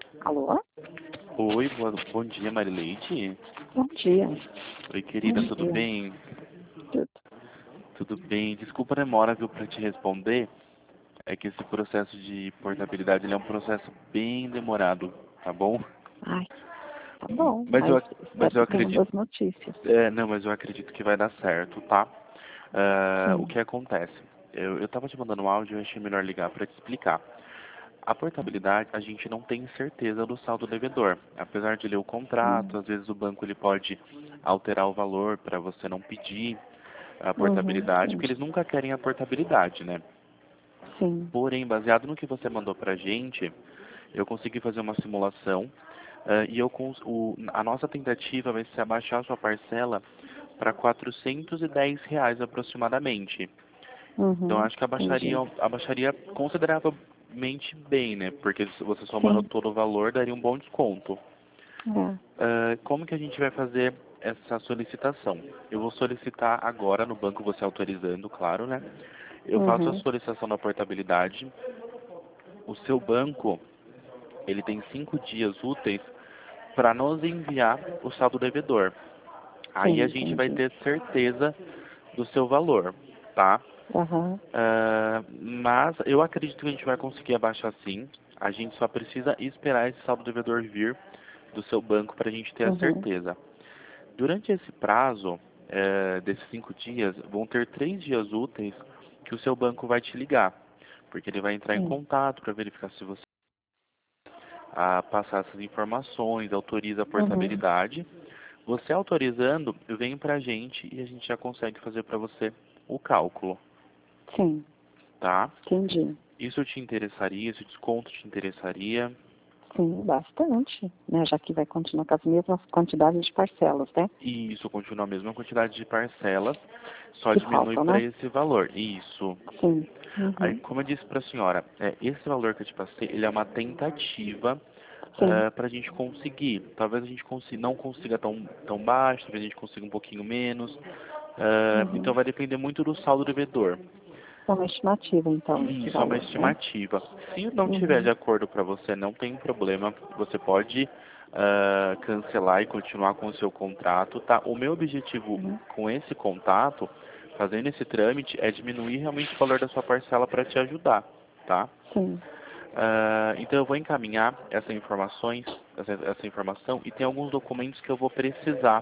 Alô? Oi, bom dia, Marileide. Bom dia. Oi, querida, Bom tudo dia. bem? Tudo. Tudo bem. Desculpa a demora, viu, para te responder. É que esse processo de portabilidade ele é um processo bem demorado, tá bom? Ai, tá bom, Mas mas eu, mas espero eu que tenha acredito, boas notícias. não, mas eu acredito que vai dar certo, tá? O Sim. que acontece? Eu tava te mandando um áudio e eu achei melhor ligar para te explicar. A portabilidade, a gente não tem certeza do saldo devedor. Apesar de ler o contrato, Hum. às vezes o banco ele pode alterar o valor para você não pedir a Uhum, portabilidade, porque entendi. eles nunca querem a portabilidade, né? Sim. Porém, baseado no que você mandou pra gente, eu consegui fazer uma simulação e a nossa tentativa vai ser abaixar a sua parcela para R$ 410 aproximadamente. Então, Uhum, acho que entendi. abaixaria consideravelmente bem, né? Porque se você somando Sim. todo o valor, daria um bom desconto. É. Como que a gente vai fazer essa solicitação? Eu vou solicitar agora no banco, você autorizando, claro, né? Eu faço a Uhum. solicitação da portabilidade. O seu banco, ele tem 5 dias úteis para nos enviar o saldo devedor. Aí Sim, a gente vai entendi. ter certeza do seu valor, tá? Aham. Mas eu acredito que a gente vai conseguir abaixar sim. A gente só precisa esperar esse saldo devedor vir do seu banco para a gente ter a Uhum. certeza. Durante esse prazo, desses 5 dias, vão ter 3 dias úteis que o seu banco vai te ligar, porque ele vai entrar em Sim. contato para verificar se você passar essas informações, autoriza a Uhum. portabilidade. Você autorizando, vem para a gente e a gente já consegue fazer para você o cálculo, Sim. tá? Entendi. Isso te interessaria? Esse desconto te interessaria? Sim, bastante, né? Já que vai continuar com as mesmas quantidades de parcelas, né? E isso continua a mesma quantidade de parcelas, só Que diminui faltam, para né? esse valor. Isso. Sim. Aí, Uhum. como eu disse para a senhora, esse valor que eu te passei, ele é uma tentativa Sim. para a gente conseguir. Talvez a gente não consiga tão baixo, talvez a gente consiga um pouquinho menos. Então Uhum. vai depender muito do saldo devedor. É uma estimativa, então, E esse isso é uma valor, né? estimativa. Se não tiver de Uhum. acordo para você, não tem problema. Você pode cancelar e continuar com o seu contrato, tá? O meu objetivo Uhum. com esse contato, fazendo esse trâmite, é diminuir realmente o valor da sua parcela para te ajudar, tá? Sim. Então eu vou encaminhar essa informação e tem alguns documentos que eu vou precisar.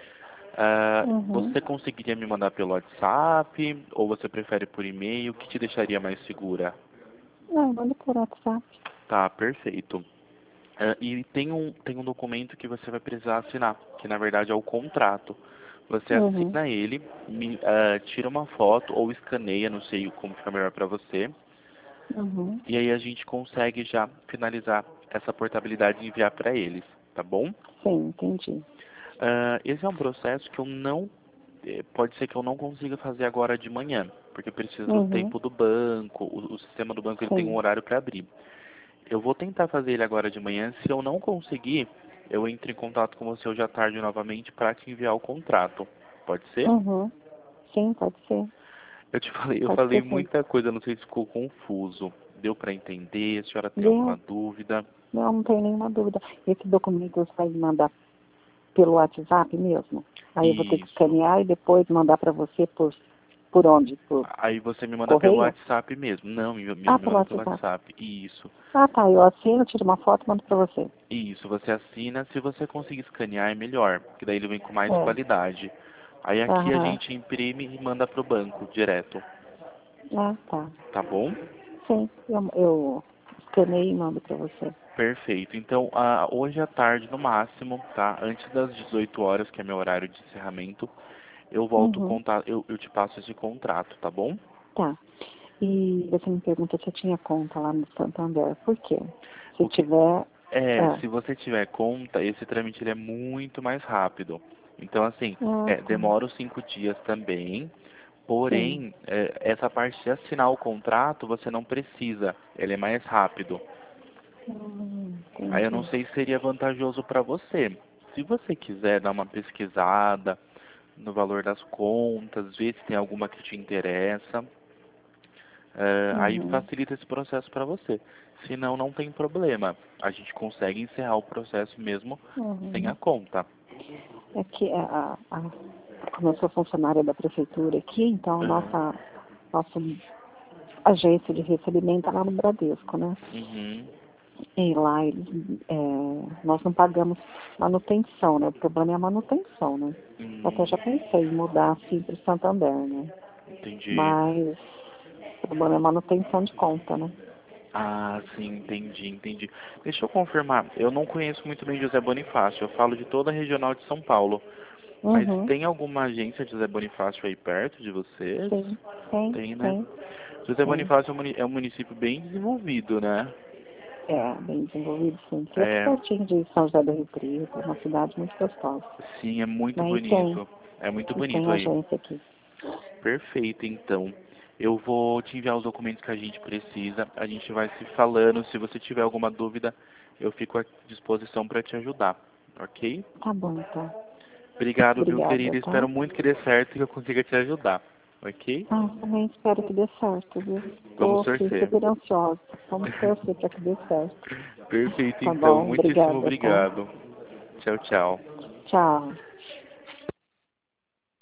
Uhum. Você conseguiria me mandar pelo WhatsApp ou você prefere por e-mail? O que te deixaria mais segura? Não, manda por WhatsApp. Tá, perfeito. E tem um documento que você vai precisar assinar, que na verdade é o contrato. Você Uhum. assina ele, tira uma foto ou escaneia, não sei como fica melhor para você. Uhum. E aí a gente consegue já finalizar essa portabilidade e enviar para eles, tá bom? Sim, entendi. Esse é um processo que pode ser que eu não consiga fazer agora de manhã, porque precisa do Uhum. tempo do banco, o sistema do banco ele tem um Sim. horário para abrir. Eu vou tentar fazer ele agora de manhã, se eu não conseguir, eu entro em contato com você hoje à tarde novamente para te enviar o contrato. Pode ser? Uhum. Sim, pode ser. Eu Pode falei ser sim. muita coisa, não sei se ficou confuso. Deu para entender? A senhora tem alguma Deu? dúvida? Não, não tenho nenhuma dúvida. Esse documento você vai me mandar pelo WhatsApp mesmo? Aí eu vou ter que Isso. escanear e depois mandar para você por onde? Por Aí você me manda pelo correio? WhatsApp mesmo. Não, me Ah, pelo manda pelo WhatsApp. WhatsApp. Isso. Ah, tá. Eu assino, tiro uma foto e mando para você. Isso, você assina. Se você conseguir escanear, é melhor, porque daí ele vem com mais É. qualidade. Aí aqui a Aham. gente imprime e manda pro banco direto. Ah, tá. Tá bom? Sim, eu escaneio e mando para você. Perfeito. Então, hoje à tarde, no máximo, tá? Antes das 18 horas, que é meu horário de encerramento, eu volto Uhum. contar, eu te passo esse contrato, tá bom? Tá. E você me pergunta se eu tinha conta lá no Santander. Por quê? Se O que tiver. se você tiver conta, esse trâmite ele é muito mais rápido. Então, assim, Tá. demora os 5 dias também. Sim. Porém, essa parte de assinar o contrato, você não precisa. Ele é mais rápido. Aí eu não Entendi. sei se seria vantajoso para você. Se você quiser dar uma pesquisada no valor das contas, ver se tem alguma que te interessa, Aí Uhum. facilita esse processo para você. Senão, não tem problema. A gente consegue encerrar o processo mesmo sem a Uhum. conta. É que como eu sou funcionária da prefeitura aqui, então Aham. nossa agência de recebimento é lá no Bradesco, né? Uhum. E lá nós não pagamos manutenção, né? O problema é a manutenção, né? Eu até já Hum, pensei em mudar assim para o Santander, né? entendi. Mas o problema é a manutenção de conta, né? Ah, sim, entendi. Deixa eu confirmar. Eu não conheço muito bem José Bonifácio. Eu falo de toda a regional de São Paulo. Mas Uhum. tem alguma agência de José Bonifácio aí perto de vocês? Sim, tem, Tem, né? tem, José tem. Bonifácio é um município bem desenvolvido, né? É, bem desenvolvido, sim. Que é aqui É, pertinho de São José do Rio Preto, é uma cidade muito gostosa. sim, é muito Né? bonito. É muito E tem bonito aí. agência aqui. Perfeito, então. Eu vou te enviar os documentos que a gente precisa. A gente vai se falando. Se você tiver alguma dúvida, eu fico à disposição para te ajudar, ok? Tá bom, então. Obrigado, viu, Obrigada, querida? tá? Espero muito que dê certo e que eu consiga te ajudar, ok? Ah, também espero que dê certo, viu? Vamos Estou aqui torcer. super ansiosa. Vamos torcer para que dê certo. Perfeito, Tá então. bom, Muitíssimo obrigada, tá? obrigado. Tchau, tchau. Tchau.